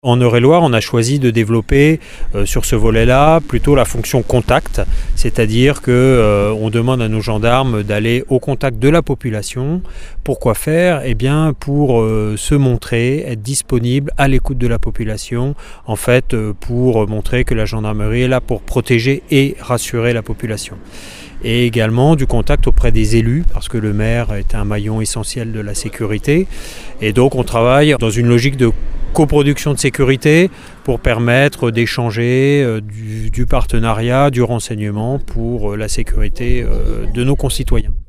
En Eure-et-Loir, on a choisi de développer sur ce volet-là plutôt la fonction contact, c'est-à-dire qu'on demande à nos gendarmes d'aller au contact de la population. Pourquoi faire ? Eh bien, pour se montrer, être disponible à l'écoute de la population, en fait, pour montrer que la gendarmerie est là pour protéger et rassurer la population. Et également du contact auprès des élus, parce que le maire est un maillon essentiel de la sécurité. Et donc on travaille dans une logique de coproduction de sécurité pour permettre d'échanger du partenariat, du renseignement pour la sécurité de nos concitoyens.